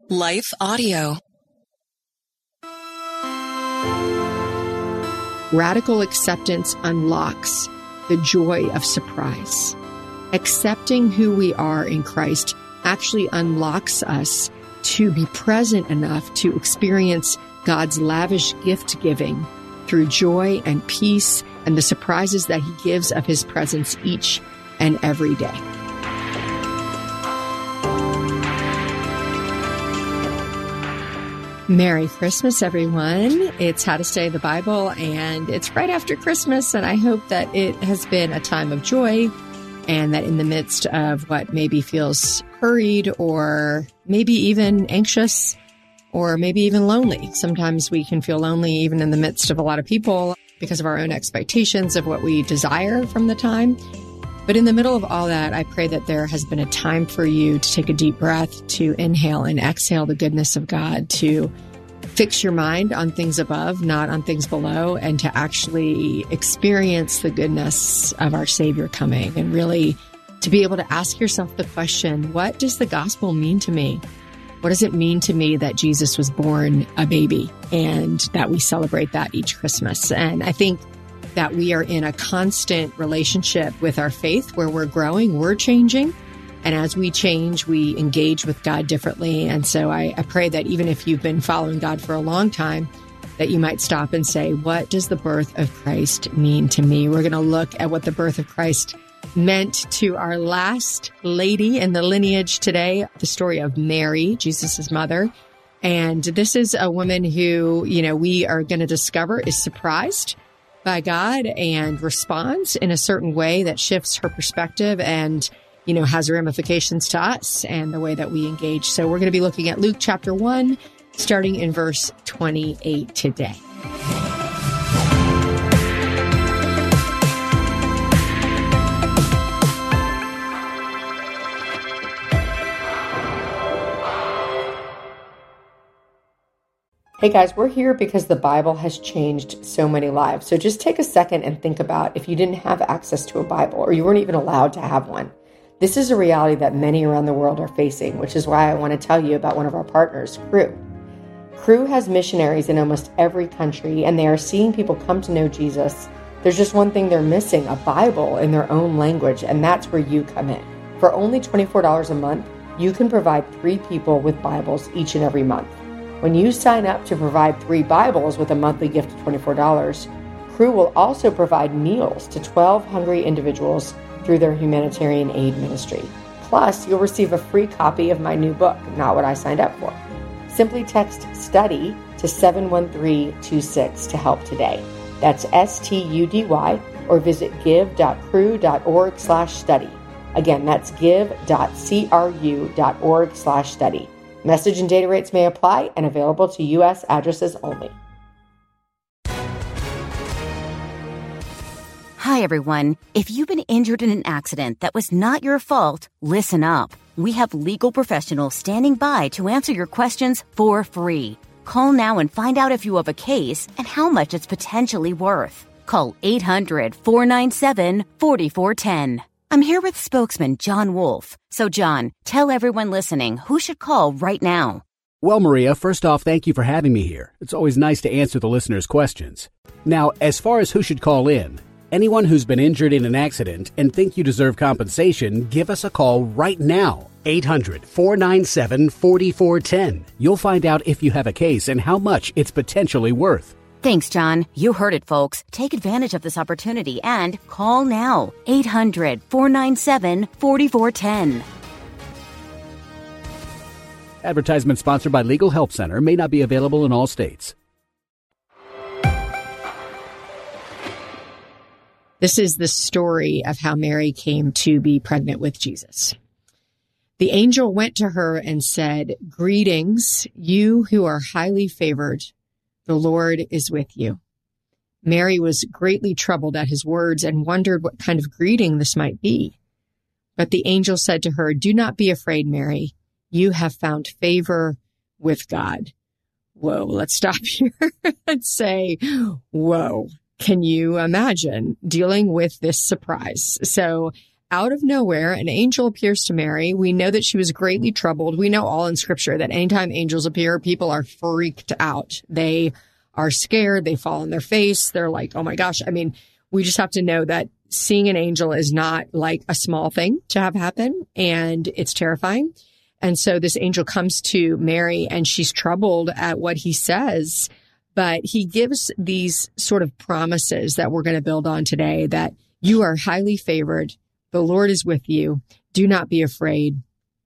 Life Audio. Radical acceptance unlocks the joy of surprise. Accepting who we are in Christ actually unlocks us to be present enough to experience God's lavish gift-giving through joy and peace and the surprises that He gives of His presence each and every day. Merry Christmas, everyone. It's How to Study the Bible, and it's right after Christmas, and I hope that it has been a time of joy, and that in the midst of what maybe feels hurried or maybe even anxious or maybe even lonely. Sometimes we can feel lonely even in the midst of a lot of people because of our own expectations of what we desire from the time. But in the middle of all that, I pray that there has been a time for you to take a deep breath, to inhale and exhale the goodness of God, to fix your mind on things above, not on things below, and to actually experience the goodness of our Savior coming, and really to be able to ask yourself the question, what does the gospel mean to me? What does it mean to me that Jesus was born a baby and that we celebrate that each Christmas? And I think that we are in a constant relationship with our faith where we're growing, we're changing. And as we change, we engage with God differently. And so I pray that even if you've been following God for a long time, that you might stop and say, what does the birth of Christ mean to me? We're going to look at what the birth of Christ meant to our last lady in the lineage today, the story of Mary, Jesus' mother. And this is a woman who, we are going to discover is surprised by God and responds in a certain way that shifts her perspective and, has ramifications to us and the way that we engage. So we're going to be looking at Luke chapter 1, starting in verse 28 today. Hey guys, we're here because the Bible has changed so many lives. So just take a second and think about if you didn't have access to a Bible or you weren't even allowed to have one. This is a reality that many around the world are facing, which is why I want to tell you about one of our partners, Cru. Cru has missionaries in almost every country, and they are seeing people come to know Jesus. There's just one thing they're missing, a Bible in their own language, and that's where you come in. For only $24 a month, you can provide 3 people with Bibles each and every month. When you sign up to provide 3 Bibles with a monthly gift of $24, Cru will also provide meals to 12 hungry individuals through their humanitarian aid ministry. Plus, you'll receive a free copy of my new book, Not What I Signed Up For. Simply text STUDY to 71326 to help today. That's STUDY, or visit give.cru.org/study. Again, that's give.cru.org/study. Message and data rates may apply and available to U.S. addresses only. Hi, everyone. If you've been injured in an accident that was not your fault, listen up. We have legal professionals standing by to answer your questions for free. Call now and find out if you have a case and how much it's potentially worth. Call 800-497-4410. I'm here with spokesman John Wolf. So, John, tell everyone listening who should call right now. Well, Maria, first off, thank you for having me here. It's always nice to answer the listeners' questions. Now, as far as who should call in, anyone who's been injured in an accident and think you deserve compensation, give us a call right now. 800-497-4410. You'll find out if you have a case and how much it's potentially worth. Thanks, John. You heard it, folks. Take advantage of this opportunity and call now. 800-497-4410. Advertisement sponsored by Legal Help Center. May not be available in all states. This is the story of how Mary came to be pregnant with Jesus. The angel went to her and said, "Greetings, you who are highly favored. The Lord is with you." Mary was greatly troubled at his words and wondered what kind of greeting this might be. But the angel said to her, "Do not be afraid, Mary. You have found favor with God." Whoa, let's stop here and say, whoa. Can you imagine dealing with this surprise? So out of nowhere, an angel appears to Mary. We know that she was greatly troubled. We know all in Scripture that anytime angels appear, people are freaked out. They are scared. They fall on their face. They're like, oh my gosh. I mean, we just have to know that seeing an angel is not like a small thing to have happen, and it's terrifying. And so this angel comes to Mary and she's troubled at what he says, but he gives these sort of promises that we're going to build on today, that you are highly favored. The Lord is with you. Do not be afraid.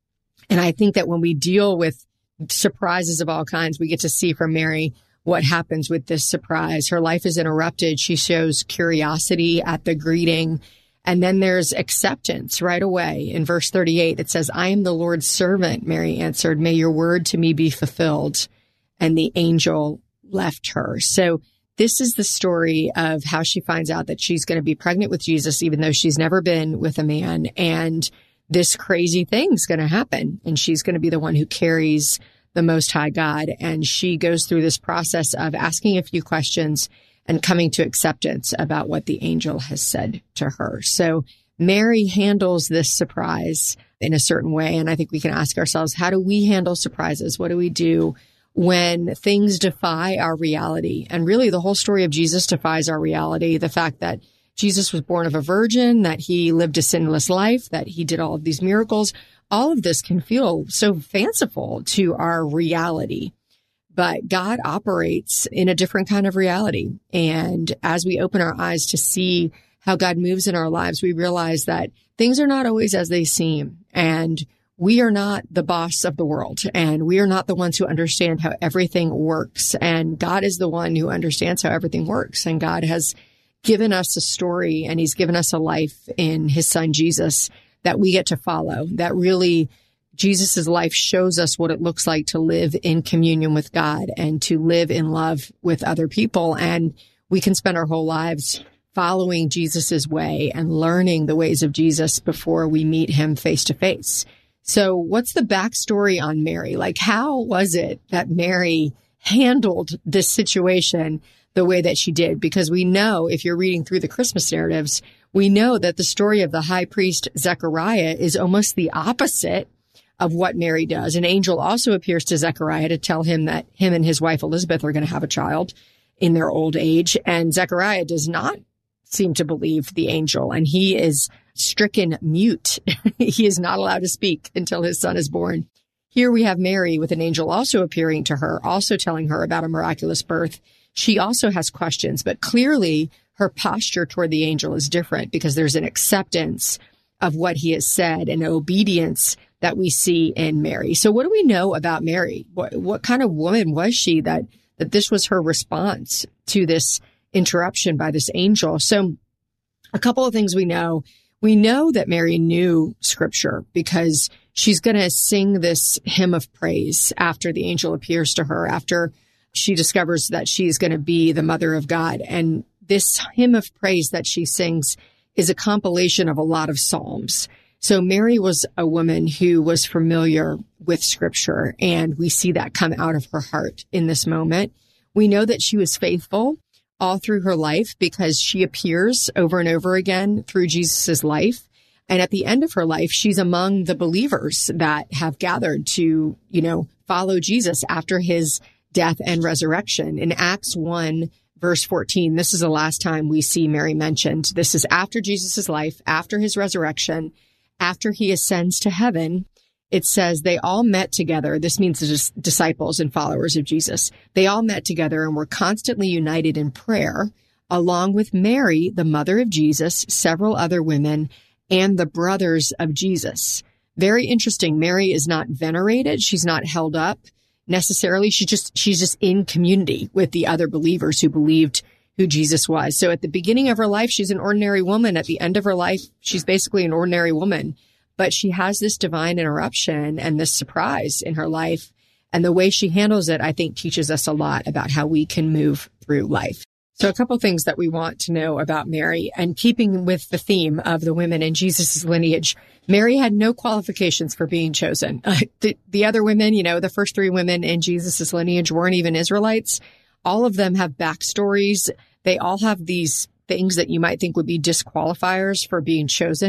And I think that when we deal with surprises of all kinds, we get to see from Mary what happens with this surprise. Her life is interrupted. She shows curiosity at the greeting. And then there's acceptance right away. In verse 38, it says, I am the Lord's servant, Mary answered. May your word to me be fulfilled. And the angel left her. So this is the story of how she finds out that she's going to be pregnant with Jesus, even though she's never been with a man. And this crazy thing's going to happen. And she's going to be the one who carries the Most High God. And she goes through this process of asking a few questions and coming to acceptance about what the angel has said to her. So Mary handles this surprise in a certain way. And I think we can ask ourselves, how do we handle surprises? What do we do when things defy our reality? And really, the whole story of Jesus defies our reality. The fact that Jesus was born of a virgin, that he lived a sinless life, that he did all of these miracles, all of this can feel so fanciful to our reality. But God operates in a different kind of reality. And as we open our eyes to see how God moves in our lives, we realize that things are not always as they seem. And we are not the boss of the world. And we are not the ones who understand how everything works. And God is the one who understands how everything works. And God has given us a story, and he's given us a life in his son, Jesus, that we get to follow. That really, Jesus' life shows us what it looks like to live in communion with God and to live in love with other people. And we can spend our whole lives following Jesus' way and learning the ways of Jesus before we meet him face to face. So what's the backstory on Mary? Like, how was it that Mary handled this situation the way that she did? Because we know, if you're reading through the Christmas narratives, we know that the story of the high priest Zechariah is almost the opposite of what Mary does. An angel also appears to Zechariah to tell him that him and his wife Elizabeth are going to have a child in their old age. And Zechariah does not seem to believe the angel, and he is stricken mute. He is not allowed to speak until his son is born. Here we have Mary with an angel also appearing to her, also telling her about a miraculous birth. She also has questions, but clearly her posture toward the angel is different because there's an acceptance of what he has said and obedience that we see in Mary. So what do we know about Mary? What kind of woman was she that this was her response to this interruption by this angel? So a couple of things we know. We know that Mary knew scripture because she's going to sing this hymn of praise after the angel appears to her, after she discovers that she's going to be the mother of God. And this hymn of praise that she sings is a compilation of a lot of psalms. So Mary was a woman who was familiar with scripture, and we see that come out of her heart in this moment. We know that she was faithful all through her life because she appears over and over again through Jesus's life. And at the end of her life, she's among the believers that have gathered to, follow Jesus after his death and resurrection. In Acts 1, verse 14, this is the last time we see Mary mentioned. This is after Jesus's life, after his resurrection, after he ascends to heaven. It says they all met together. This means the disciples and followers of Jesus. They all met together and were constantly united in prayer, along with Mary, the mother of Jesus, several other women, and the brothers of Jesus. Very interesting. Mary is not venerated. She's not held up necessarily. She's just in community with the other believers who believed who Jesus was. So at the beginning of her life, she's an ordinary woman. At the end of her life, she's basically an ordinary woman. But she has this divine interruption and this surprise in her life. And the way she handles it, I think, teaches us a lot about how we can move through life. So a couple things that we want to know about Mary, and keeping with the theme of the women in Jesus' lineage, Mary had no qualifications for being chosen. The other women, the first three women in Jesus' lineage weren't even Israelites. All of them have backstories. They all have these things that you might think would be disqualifiers for being chosen, but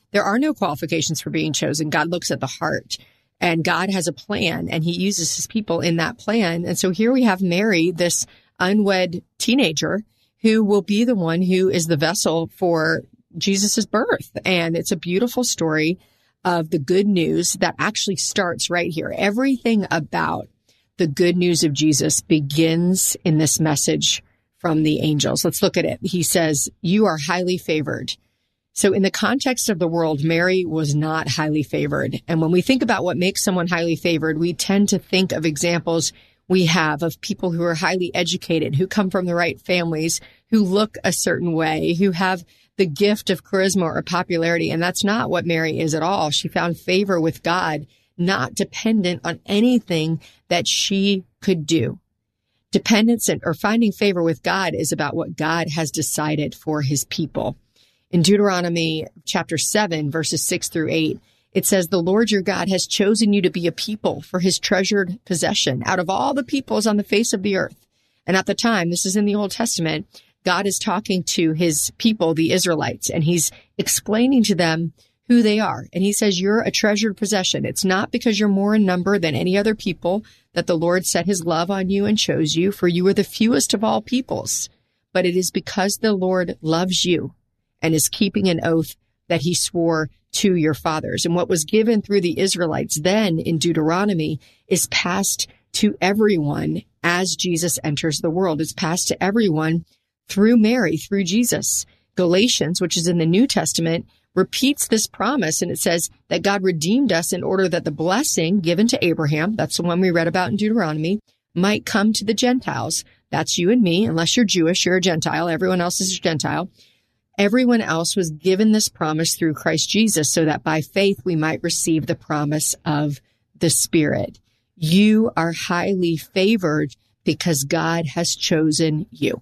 There are no qualifications for being chosen. God looks at the heart, and God has a plan, and he uses his people in that plan. And so here we have Mary, this unwed teenager, who will be the one who is the vessel for Jesus's birth. And it's a beautiful story of the good news that actually starts right here. Everything about the good news of Jesus begins in this message from the angels. Let's look at it. He says, "You are highly favored." So in the context of the world, Mary was not highly favored. And when we think about what makes someone highly favored, we tend to think of examples we have of people who are highly educated, who come from the right families, who look a certain way, who have the gift of charisma or popularity. And that's not what Mary is at all. She found favor with God, not dependent on anything that she could do. Dependence or finding favor with God is about what God has decided for his people. In Deuteronomy chapter 7, verses 6 through 8, it says, "The Lord your God has chosen you to be a people for his treasured possession out of all the peoples on the face of the earth." And at the time, this is in the Old Testament, God is talking to his people, the Israelites, and he's explaining to them who they are. And he says, you're a treasured possession. It's not because you're more in number than any other people that the Lord set his love on you and chose you, for you are the fewest of all peoples. But it is because the Lord loves you and is keeping an oath that he swore to your fathers. And what was given through the Israelites then in Deuteronomy is passed to everyone as Jesus enters the world. It's passed to everyone through Mary, through Jesus. Galatians, which is in the New Testament, repeats this promise, and it says that God redeemed us in order that the blessing given to Abraham, that's the one we read about in Deuteronomy, might come to the Gentiles. That's you and me. Unless you're Jewish, you're a Gentile. Everyone else is a Gentile. Everyone else was given this promise through Christ Jesus so that by faith we might receive the promise of the Spirit. You are highly favored because God has chosen you.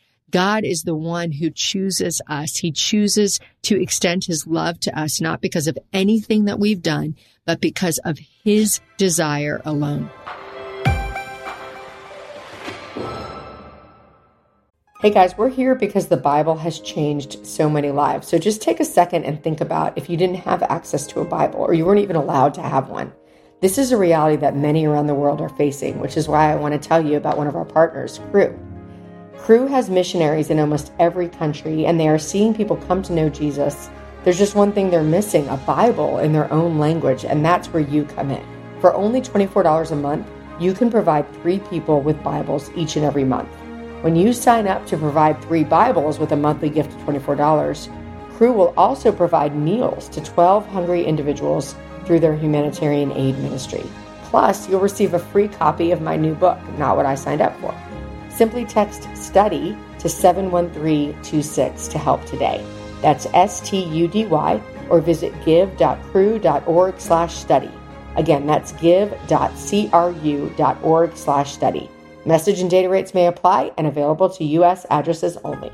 God is the one who chooses us. He chooses to extend his love to us, not because of anything that we've done, but because of his desire alone. Hey guys, we're here because the Bible has changed so many lives. So just take a second and think about if you didn't have access to a Bible or you weren't even allowed to have one. This is a reality that many around the world are facing, which is why I want to tell you about one of our partners, Cru. Cru has missionaries in almost every country, and they are seeing people come to know Jesus. There's just one thing they're missing, a Bible in their own language, and that's where you come in. For only $24 a month, you can provide 3 people with Bibles each and every month. When you sign up to provide 3 Bibles with a monthly gift of $24, Cru will also provide meals to 12 hungry individuals through their humanitarian aid ministry. Plus, you'll receive a free copy of my new book, Not What I Signed Up For. Simply text STUDY to 71326 to help today. That's STUDY, or visit give.cru.org/study. Again, that's give.cru.org/study. Message and data rates may apply and available to U.S. addresses only.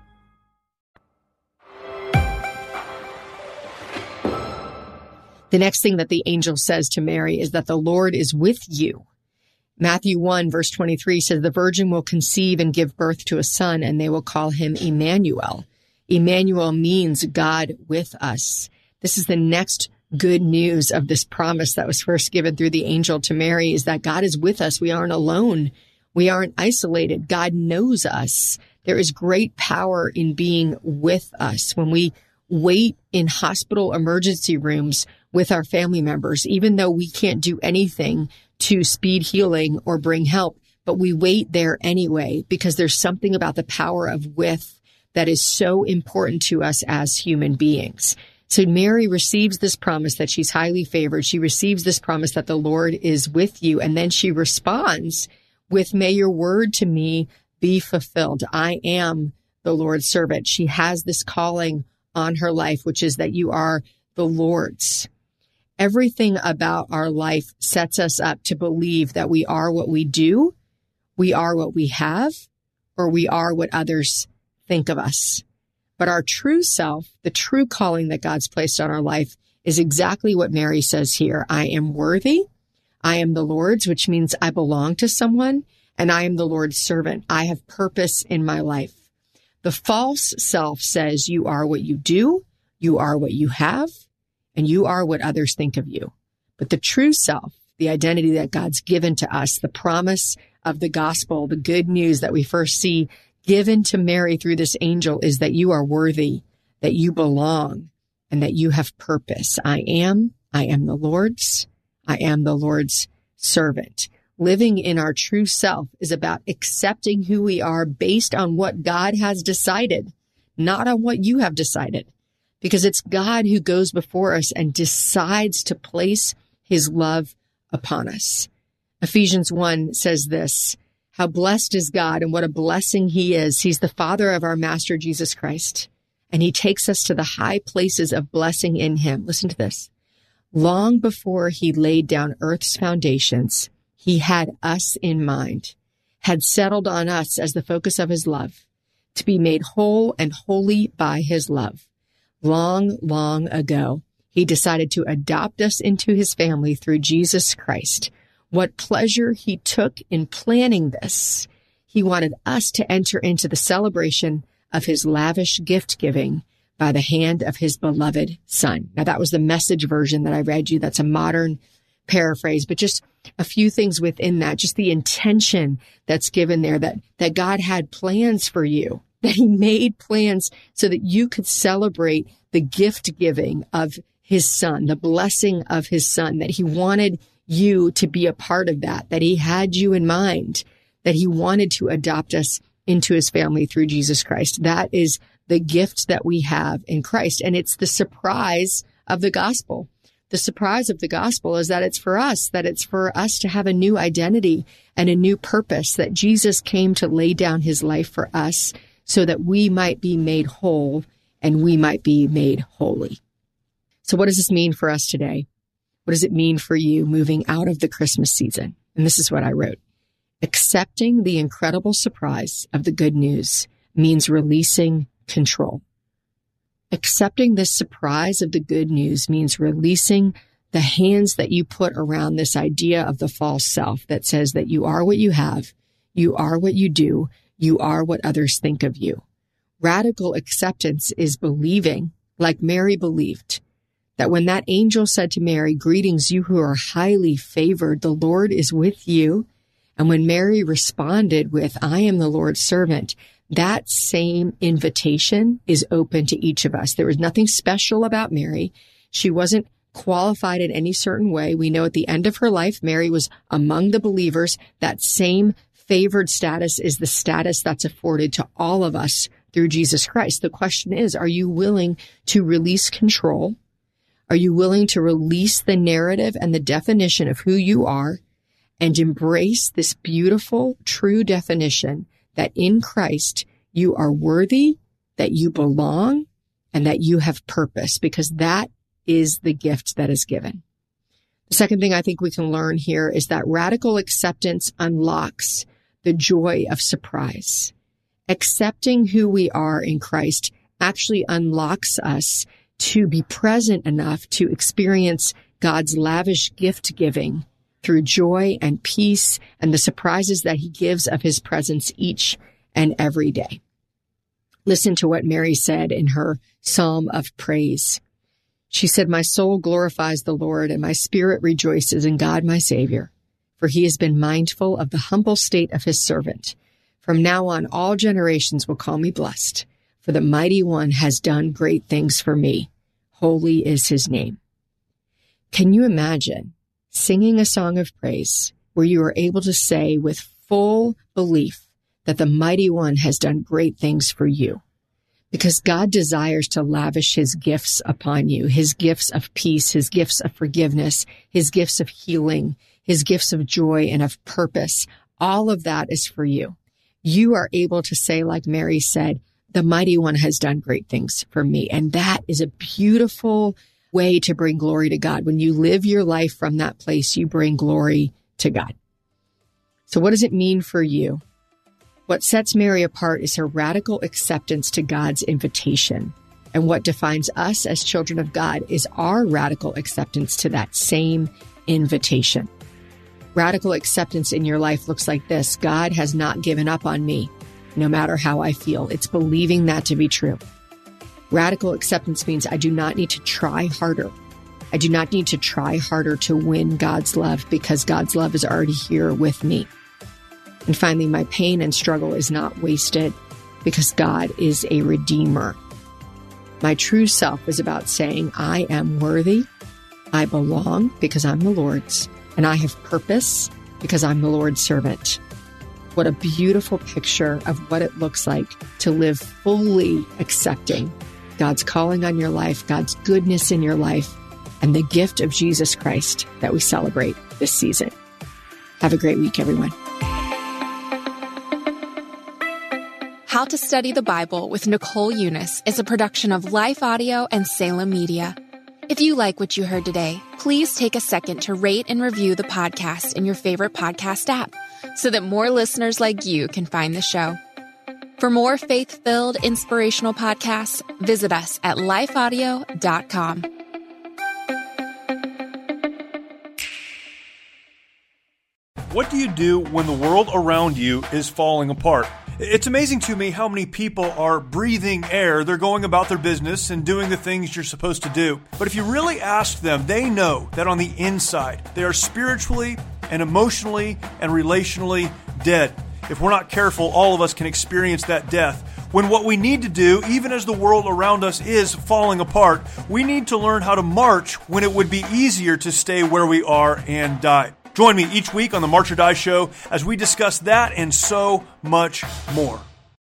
The next thing that the angel says to Mary is that the Lord is with you. Matthew 1, verse 23 says, the virgin will conceive and give birth to a son, and they will call him Emmanuel. Emmanuel means God with us. This is the next good news of this promise that was first given through the angel to Mary, is that God is with us. We aren't alone. We aren't isolated. God knows us. There is great power in being with us. When we wait in hospital emergency rooms with our family members, even though we can't do anything to speed healing or bring help, but we wait there anyway, because there's something about the power of with that is so important to us as human beings. So Mary receives this promise that she's highly favored. She receives this promise that the Lord is with you. And then she responds with, may your word to me be fulfilled. I am the Lord's servant. She has this calling on her life, which is that you are the Lord's. Everything about our life sets us up to believe that we are what we do, we are what we have, or we are what others think of us. But our true self, the true calling that God's placed on our life, is exactly what Mary says here. I am worthy. I am the Lord's, which means I belong to someone, and I am the Lord's servant. I have purpose in my life. The false self says you are what you do, you are what you have, and you are what others think of you. But the true self, the identity that God's given to us, the promise of the gospel, the good news that we first see given to Mary through this angel is that you are worthy, that you belong, and that you have purpose. I am the Lord's. I am the Lord's servant. Living in our true self is about accepting who we are based on what God has decided, not on what you have decided, because it's God who goes before us and decides to place his love upon us. Ephesians 1 says this, how blessed is God and what a blessing he is. He's the Father of our Master Jesus Christ, and he takes us to the high places of blessing in him. Listen to this. Long before he laid down earth's foundations, he had us in mind, had settled on us as the focus of his love, to be made whole and holy by his love. Long, long ago, he decided to adopt us into his family through Jesus Christ. What pleasure he took in planning this. He wanted us to enter into the celebration of his lavish gift giving by the hand of his beloved Son. Now, that was the Message version that I read you. That's a modern paraphrase, but just a few things within that, just the intention that's given there, that God had plans for you, that he made plans so that you could celebrate the gift giving of his Son, the blessing of his Son, that he wanted you to be a part of that he had you in mind, that he wanted to adopt us into his family through Jesus Christ. That is the gift that we have in Christ. And it's the surprise of the gospel. The surprise of the gospel is that it's for us to have a new identity and a new purpose, that Jesus came to lay down his life for us so that we might be made whole and we might be made holy. So what does this mean for us today? What does it mean for you moving out of the Christmas season? And this is what I wrote. Accepting the incredible surprise of the good news means releasing control. Accepting this surprise of the good news means releasing the hands that you put around this idea of the false self that says that you are what you have, you are what you do, you are what others think of you. Radical acceptance is believing, like Mary believed, that when that angel said to Mary, greetings, you who are highly favored, the Lord is with you. And when Mary responded with, I am the Lord's servant, that same invitation is open to each of us. There was nothing special about Mary. She wasn't qualified in any certain way. We know at the end of her life, Mary was among the believers. That same favored status is the status that's afforded to all of us through Jesus Christ. The question is, are you willing to release control? Are you willing to release the narrative and the definition of who you are and embrace this beautiful, true definition that in Christ you are worthy, that you belong, and that you have purpose, because that is the gift that is given. The second thing I think we can learn here is that radical acceptance unlocks the joy of surprise. Accepting who we are in Christ actually unlocks us to be present enough to experience God's lavish gift giving through joy and peace and the surprises that he gives of his presence each and every day. Listen to what Mary said in her psalm of praise. She said, my soul glorifies the Lord, and my spirit rejoices in God my Savior, for he has been mindful of the humble state of his servant. From now on, all generations will call me blessed, for the Mighty One has done great things for me. Holy is his name. Can you imagine singing a song of praise where you are able to say with full belief that the Mighty One has done great things for you? Because God desires to lavish his gifts upon you, his gifts of peace, his gifts of forgiveness, his gifts of healing, his gifts of joy and of purpose. All of that is for you. You are able to say, like Mary said, the Mighty One has done great things for me. And that is a beautiful way to bring glory to God. When you live your life from that place, you bring glory to God. So what does it mean for you? What sets Mary apart is her radical acceptance to God's invitation. And what defines us as children of God is our radical acceptance to that same invitation. Radical acceptance in your life looks like this. God has not given up on me, no matter how I feel. It's believing that to be true. Radical acceptance means I do not need to try harder. I do not need to try harder to win God's love because God's love is already here with me. And finally, my pain and struggle is not wasted because God is a redeemer. My true self is about saying, I am worthy, I belong because I'm the Lord's, and I have purpose because I'm the Lord's servant. What a beautiful picture of what it looks like to live fully accepting God's calling on your life, God's goodness in your life, and the gift of Jesus Christ that we celebrate this season. Have a great week, everyone. How to Study the Bible with Nicole Eunice is a production of Life Audio and Salem Media. If you like what you heard today, please take a second to rate and review the podcast in your favorite podcast app so that more listeners like you can find the show. For more faith-filled, inspirational podcasts, visit us at lifeaudio.com. What do you do when the world around you is falling apart? It's amazing to me how many people are breathing air. They're going about their business and doing the things you're supposed to do. But if you really ask them, they know that on the inside, they are spiritually and emotionally and relationally dead. If we're not careful, all of us can experience that death. When what we need to do, even as the world around us is falling apart, we need to learn how to march when it would be easier to stay where we are and die. Join me each week on the March or Die Show as we discuss that and so much more.